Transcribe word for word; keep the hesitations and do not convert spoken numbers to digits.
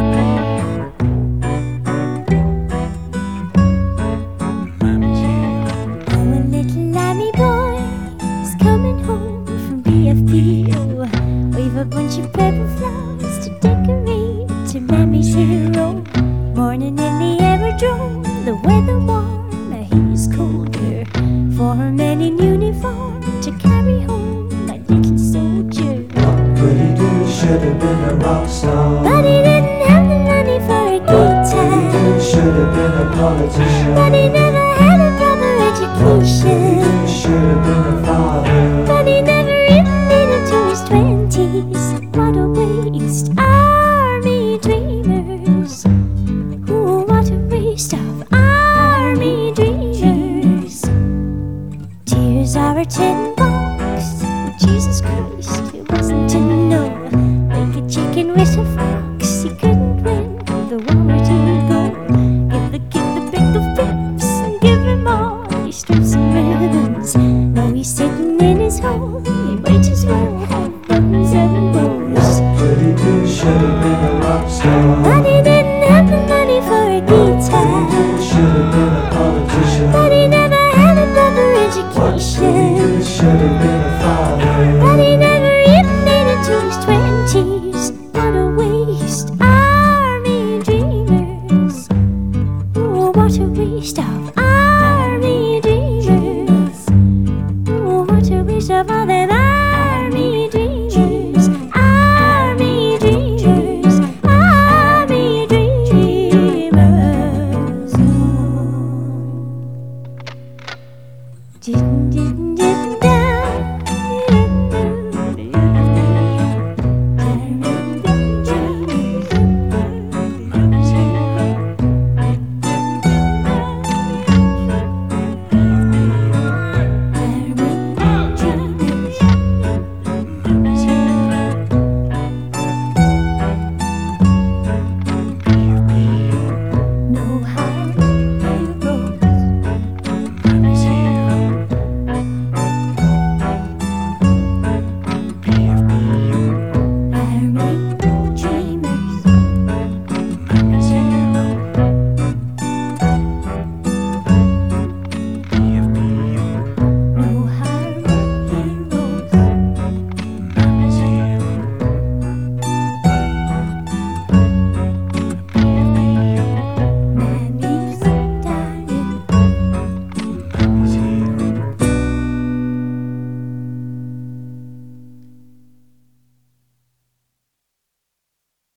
We've a bunch of purple flowers to decorate to Mammy's hero. Morning in the aerodrome, the weather warm, the heat is colder. For a man in uniform to carry home my little soldier. What could he do? Should have been a rock star. But he didn't have the money for a guitar. What could he do? Should have been a politician. But he never had